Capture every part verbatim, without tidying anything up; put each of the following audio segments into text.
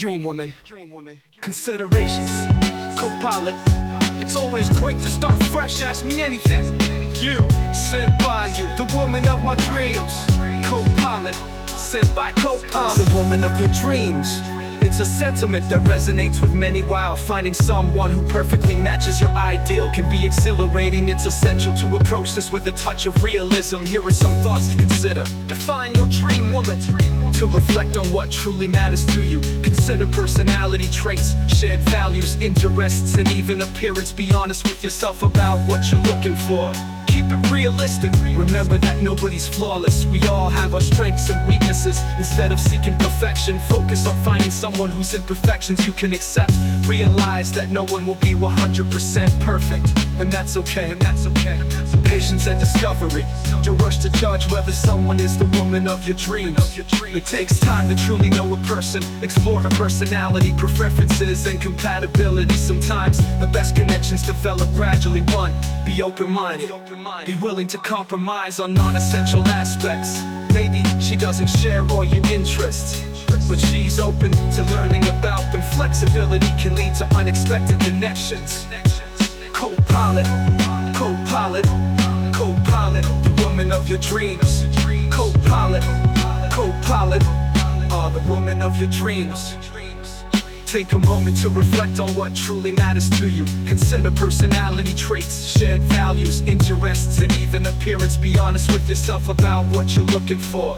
dream woman. Considerations, co-pilot. It's always great to start fresh, ask me anything. You, sent by you, the woman of my dreams. Co-pilot, sent by co-pilot, the woman of your dreams. It's a sentiment that resonates with many, while finding someone who perfectly matches your ideal can be exhilarating. It's essential to approach this with a touch of realism. Here are some thoughts to consider. Define your dream woman. To reflect on what truly matters to you. Consider personality traits, shared values, interests, and even appearance. Be honest with yourself about what you're looking for. Keep it realistic. Remember that nobody's flawless. We all have our strengths and weaknesses. Instead of seeking perfection, focus on finding someone whose imperfections you can accept. Realize that no one will be one hundred percent perfect, and that's okay, and that's okay. Patience and discovery. Don't rush to judge whether someone is the woman of your dreams. It takes time to truly know a person. Explore her personality, preferences, and compatibility. Sometimes the best connections develop gradually. One, be open-minded. Be willing to compromise on non-essential aspects. Maybe she doesn't share all your interests, but she's open to learning about them. Flexibility can lead to unexpected connections. Co-pilot, co-pilot, co-pilot, the woman of your dreams. Co-pilot, co-pilot, are the woman of your dreams. Take a moment to reflect on what truly matters to you. Consider personality traits, shared values, interests, and even appearance. Be honest with yourself about what you're looking for.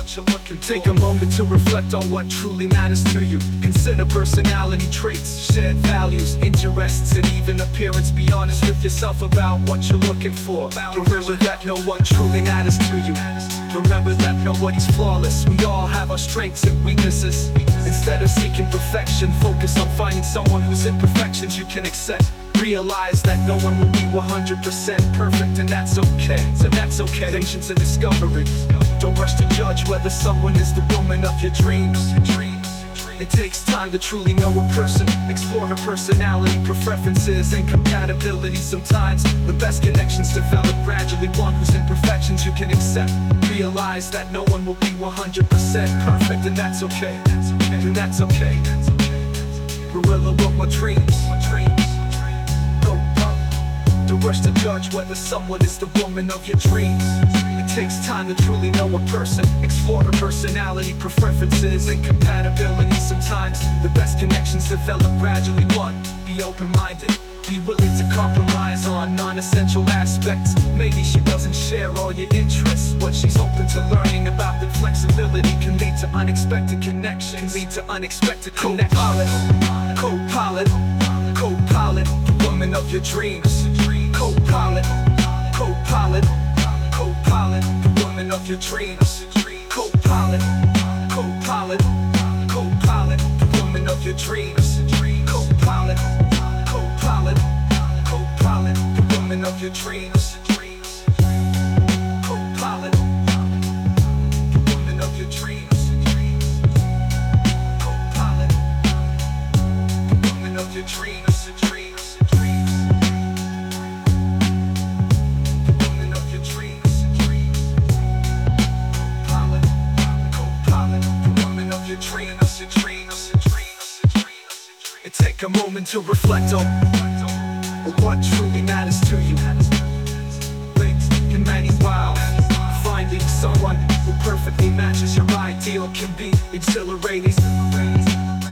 Take a moment to reflect on what truly matters to you. Consider personality traits, shared values, interests, and even appearance. Be honest with yourself about what you're looking for. Remember that no one truly matters to you. Remember that nobody's flawless. We all have our strengths and weaknesses. Instead of seeking perfection, focus on finding someone whose imperfections you can accept. Realize that no one will be one hundred percent perfect, and that's okay, and that's okay. Patience and discovery. Don't rush to judge whether someone is the woman of your dreams. It takes time to truly know a person. Explore her personality, preferences, and compatibility. Sometimes the best connections develop gradually. One whose imperfections you can accept. Realize that no one will be one hundred percent perfect, and that's okay, and that's okay. Gorilla of my dreams. Don't rush to judge whether someone is the woman of your dreams. It takes time to truly know a person. Explore her personality, preferences, and compatibility. Sometimes the best connections develop gradually. One, be open-minded. Be willing to compromise on non-essential aspects. Maybe she doesn't share all your interests, but she's open to learning about them. Flexibility can lead to unexpected connections. Can lead to unexpected connections. Co-pilot, co-pilot, co-pilot, the woman of your dreams. Co-pilot, co-pilot, co-pilot, the woman of your dreams. Co-pilot, co-pilot, co-pilot, the woman of your dreams. Co-pilot, co-pilot, co-pilot, the woman of your dreams. Co-pilot, the woman of your dreams. Co-pilot, the woman of your dreams. Take a moment to reflect on what truly matters to you. Things can many while finding someone who perfectly matches your ideal can be exhilarating.